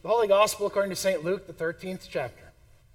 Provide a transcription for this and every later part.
The Holy Gospel according to St. Luke, the 13th chapter.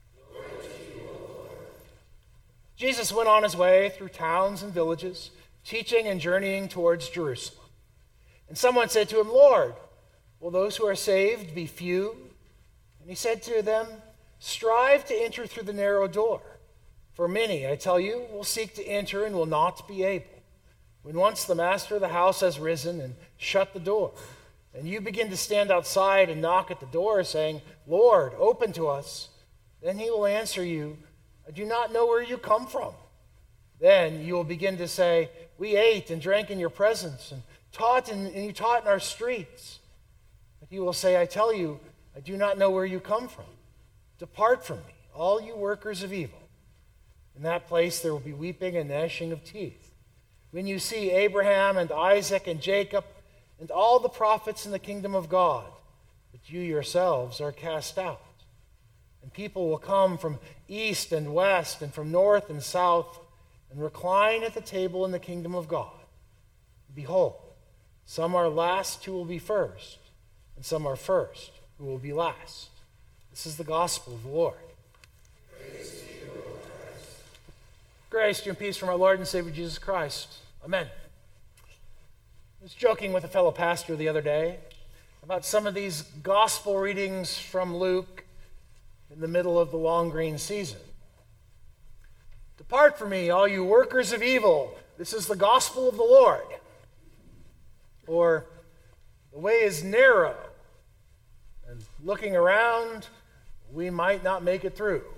Jesus went on his way through towns and villages, teaching and journeying towards Jerusalem. And someone said to him, "Lord, will those who are saved be few?" And he said to them, "Strive to enter through the narrow door. For many, I tell you, will seek to enter and will not be able. When once the master of the house has risen and shut the door, and you begin to stand outside and knock at the door, saying, 'Lord, open to us,' then he will answer you, 'I do not know where you come from.' Then you will begin to say, 'We ate and drank in your presence, and you taught in our streets.' But he will say, 'I tell you, I do not know where you come from. Depart from me, all you workers of evil.' In that place there will be weeping and gnashing of teeth, when you see Abraham and Isaac and Jacob and all the prophets in the kingdom of God, but you yourselves are cast out. And people will come from east and west and from north and south and recline at the table in the kingdom of God. Behold, some are last who will be first, and some are first who will be last." This is the gospel of the Lord. Praise to you, Lord Christ. Grace to you and peace from our Lord and Savior Jesus Christ. Amen. I was joking with a fellow pastor the other day about some of these gospel readings from Luke in the middle of the long green season. "Depart from me, all you workers of evil. This is the gospel of the Lord." Or, "The way is narrow, and looking around, we might not make it through."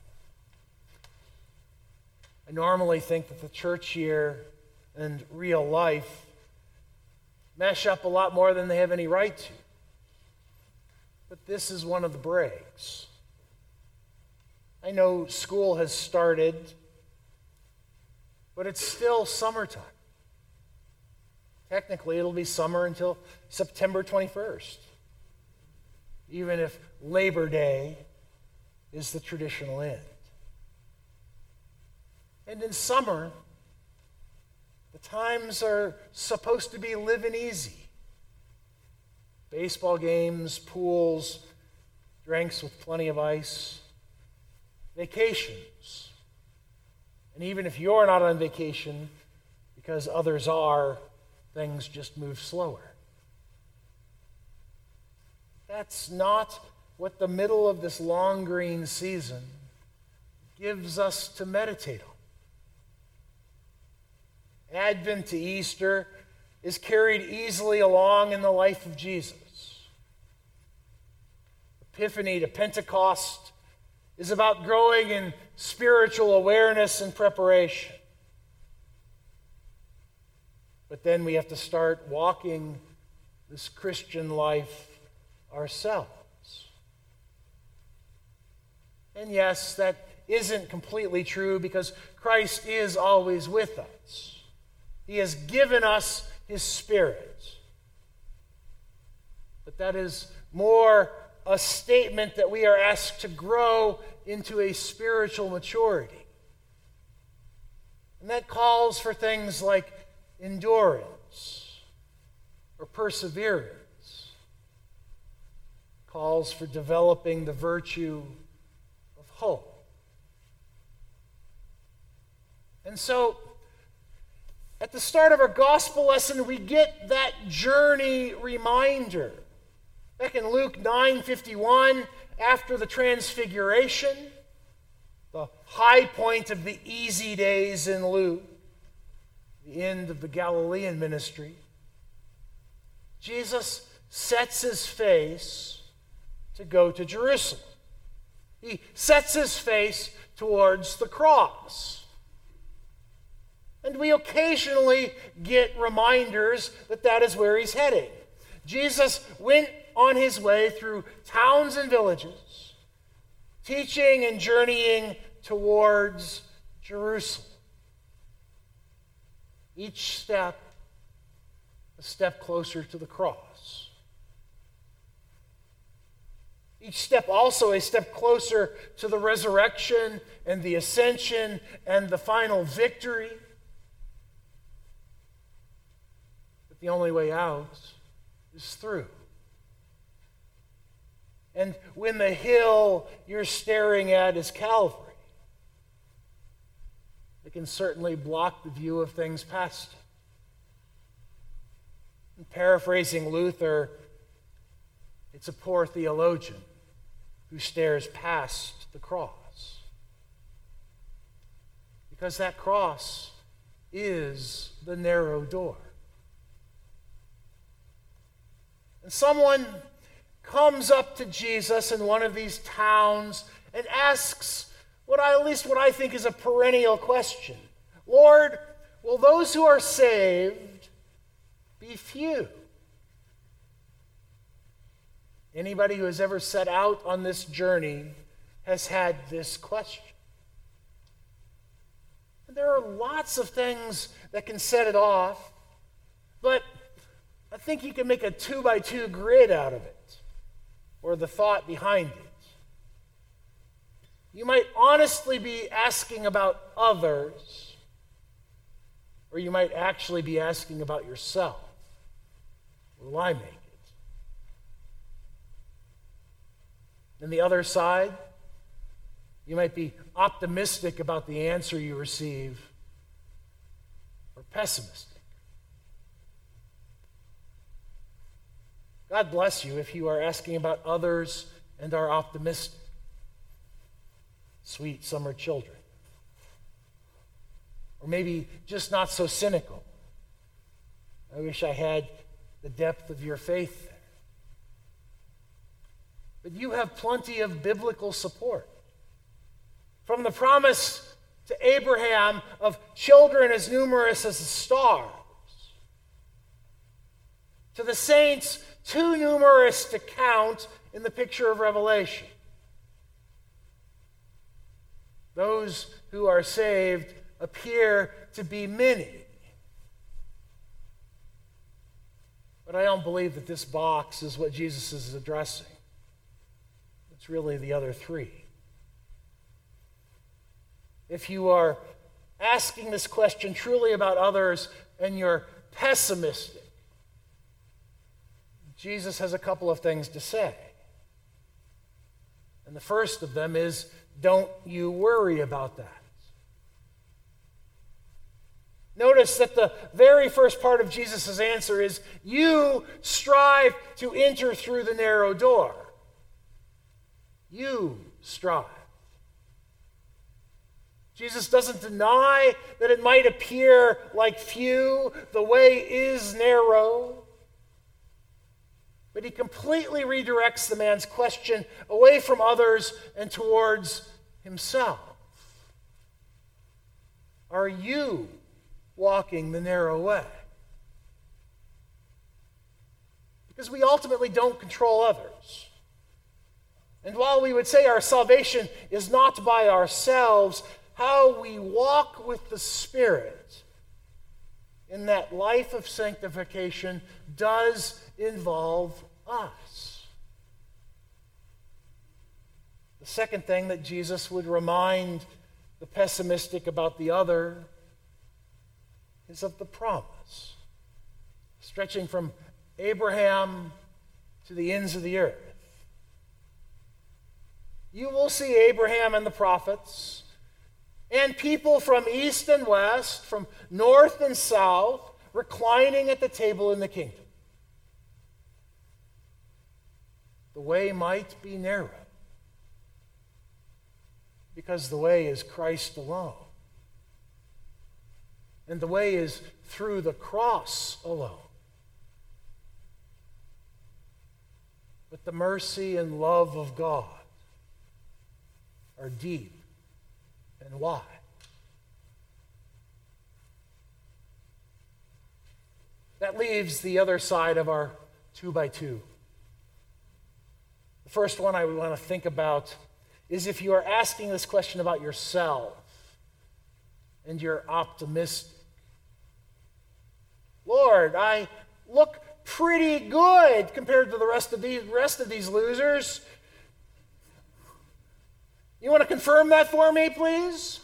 I normally think that the church year and real life mesh up a lot more than they have any right to. But this is one of the breaks. I know school has started, but it's still summertime. Technically, it'll be summer until September 21st, even if Labor Day is the traditional end. And in summer, the times are supposed to be living easy. Baseball games, pools, drinks with plenty of ice, vacations. And even if you're not on vacation, because others are, things just move slower. That's not what the middle of this long green season gives us to meditate on. Advent to Easter is carried easily along in the life of Jesus. Epiphany to Pentecost is about growing in spiritual awareness and preparation. But then we have to start walking this Christian life ourselves. And yes, that isn't completely true because Christ is always with us. He has given us His Spirit. But that is more a statement that we are asked to grow into a spiritual maturity. And that calls for things like endurance or perseverance. Calls for developing the virtue of hope. And so, at the start of our gospel lesson, we get that journey reminder. Back in Luke 9:51, after the transfiguration, the high point of the easy days in Luke, the end of the Galilean ministry, Jesus sets his face to go to Jerusalem. He sets his face towards the cross. And we occasionally get reminders that that is where he's heading. Jesus went on his way through towns and villages, teaching and journeying towards Jerusalem. Each step, a step closer to the cross. Each step also a step closer to the resurrection and the ascension and the final victory. The only way out is through. and when the hill you're staring at is Calvary. It can certainly block the view of things past it. And paraphrasing Luther, it's a poor theologian who stares past the cross. Because that cross is the narrow door. And someone comes up to Jesus in one of these towns and asks what I think is a perennial question. Lord, will those who are saved be few? Anybody who has ever set out on this journey has had this question. And there are lots of things that can set it off, but I think you can make a 2x2 grid out of it, or the thought behind it. You might honestly be asking about others, or you might actually be asking about yourself. Will I make it? And the other side, you might be optimistic about the answer you receive, or pessimistic. God bless you if you are asking about others and are optimistic. Sweet summer children. Or maybe just not so cynical. I wish I had the depth of your faith there. But you have plenty of biblical support. From the promise to Abraham of children as numerous as the stars, to the saints too numerous to count in the picture of Revelation. Those who are saved appear to be many. But I don't believe that this box is what Jesus is addressing. It's really the other three. If you are asking this question truly about others and you're pessimistic, Jesus has a couple of things to say. And the first of them is, don't you worry about that. Notice that the very first part of Jesus' answer is, you strive to enter through the narrow door. You strive. Jesus doesn't deny that it might appear like few. The way is narrow. But he completely redirects the man's question away from others and towards himself. Are you walking the narrow way? Because we ultimately don't control others. And while we would say our salvation is not by ourselves, how we walk with the Spirit in that life of sanctification does involve us. The second thing that Jesus would remind the pessimistic about the other is of the promise, stretching from Abraham to the ends of the earth. You will see Abraham and the prophets, and people from east and west, from north and south, reclining at the table in the kingdom. The way might be narrow, because the way is Christ alone. And the way is through the cross alone. But the mercy and love of God are deep and wide. That leaves the other side of our 2x2. The first one I would want to think about is if you are asking this question about yourself and you're optimistic. Lord, I look pretty good compared to the rest of these losers. You want to confirm that for me, please?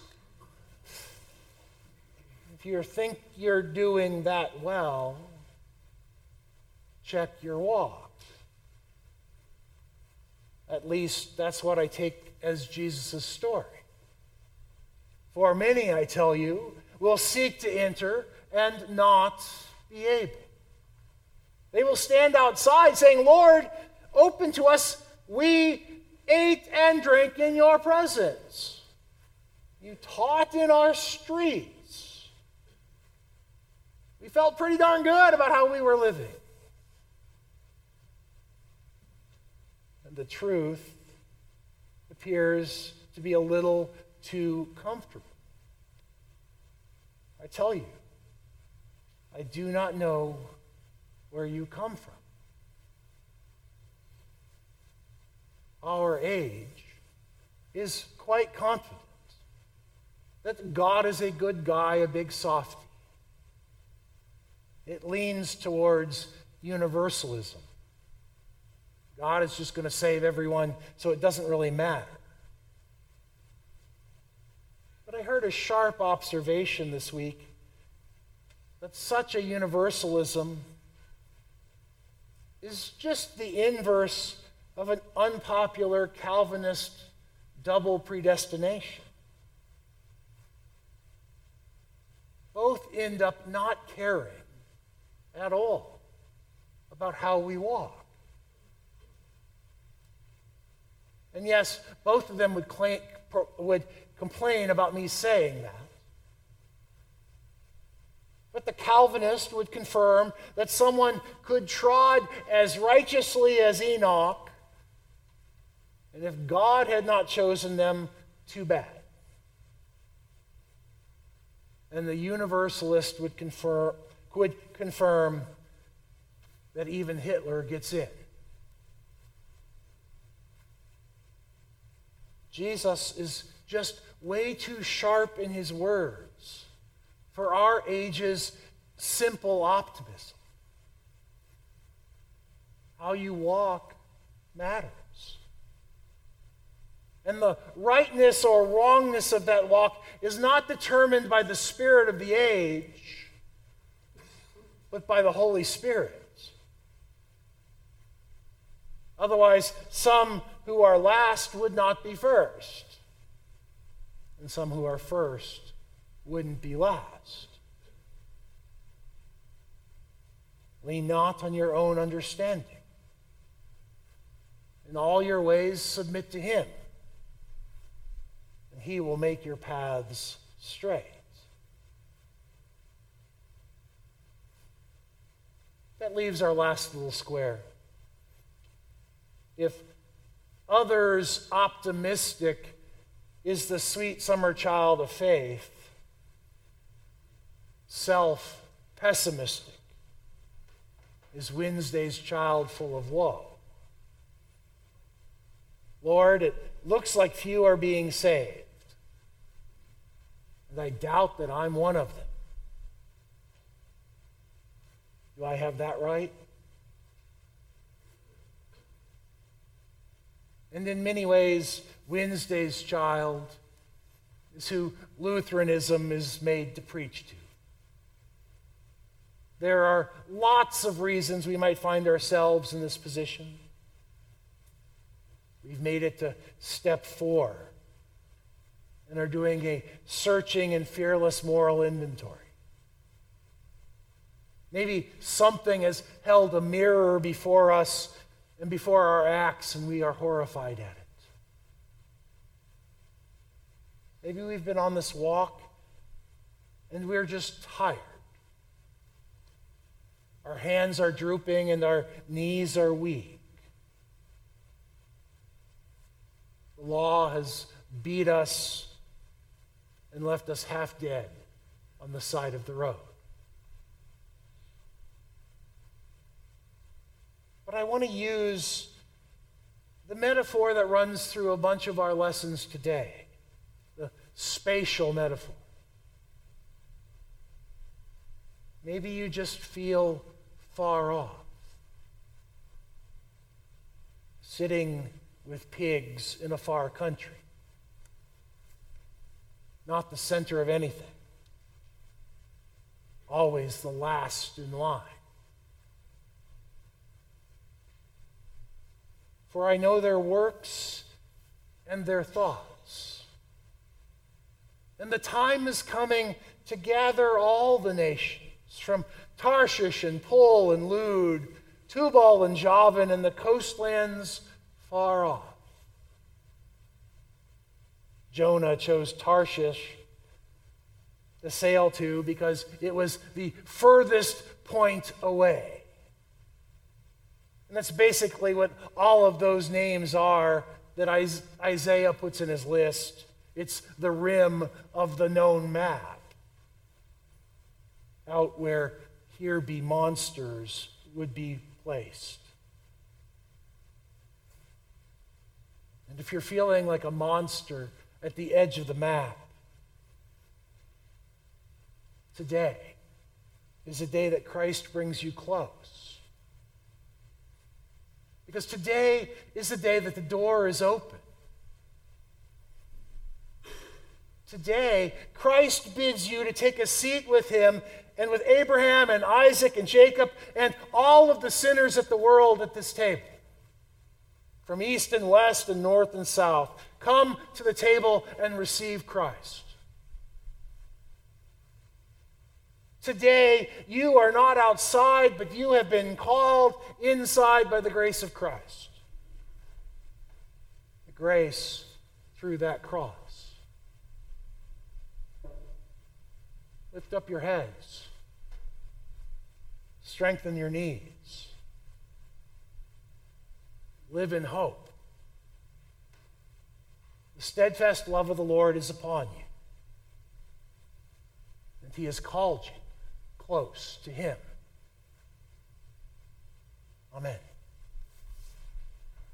If you think you're doing that well, check your walk. At least that's what I take as Jesus' story. For many, I tell you, will seek to enter and not be able. They will stand outside saying, Lord, open to us. We ate and drank in your presence. You taught in our streets. We felt pretty darn good about how we were living. And the truth appears to be a little too comfortable. I tell you, I do not know where you come from. Our age is quite confident that God is a good guy, a big softy. It leans towards universalism. God is just going to save everyone, so it doesn't really matter. But I heard a sharp observation this week that such a universalism is just the inverse of an unpopular Calvinist double predestination. Both end up not caring at all about how we walk. And yes, both of them would complain about me saying that. But the Calvinist would confirm that someone could trod as righteously as Enoch, and if God had not chosen them, too bad. And the Universalist would confirm that even Hitler gets in. Jesus is just way too sharp in his words for our age's simple optimism. How you walk matters. And the rightness or wrongness of that walk is not determined by the spirit of the age, but by the Holy Spirit. Otherwise, some who are last would not be first, and some who are first wouldn't be last. Lean not on your own understanding. In all your ways submit to him, and he will make your paths straight. That leaves our last little square. If others optimistic is the sweet summer child of faith, self pessimistic is Wednesday's child full of woe. Lord, it looks like few are being saved, and I doubt that I'm one of them. Do I have that right? And in many ways, Wednesday's child is who Lutheranism is made to preach to. There are lots of reasons we might find ourselves in this position. We've made it to step 4 and are doing a searching and fearless moral inventory. Maybe something has held a mirror before us and before our acts, and we are horrified at it. Maybe we've been on this walk and we're just tired. Our hands are drooping and our knees are weak. The law has beat us and left us half dead on the side of the road. But I want to use the metaphor that runs through a bunch of our lessons today, the spatial metaphor. Maybe you just feel far off, sitting with pigs in a far country, not the center of anything, always the last in line. for I know their works and their thoughts. And the time is coming to gather all the nations, from Tarshish and Pul and Lud, Tubal and Javan, and the coastlands far off. Jonah chose Tarshish to sail to because it was the furthest point away. And that's basically what all of those names are that Isaiah puts in his list. It's the rim of the known map. Out where here be monsters would be placed. And if you're feeling like a monster at the edge of the map, today is a day that Christ brings you close. Because today is the day that the door is open. Today, Christ bids you to take a seat with him and with Abraham and Isaac and Jacob and all of the sinners of the world at this table. From east and west and north and south, come to the table and receive Christ. Today, you are not outside, but you have been called inside by the grace of Christ. The grace through that cross. Lift up your heads. Strengthen your knees. Live in hope. The steadfast love of the Lord is upon you. And he has called you close to him. Amen.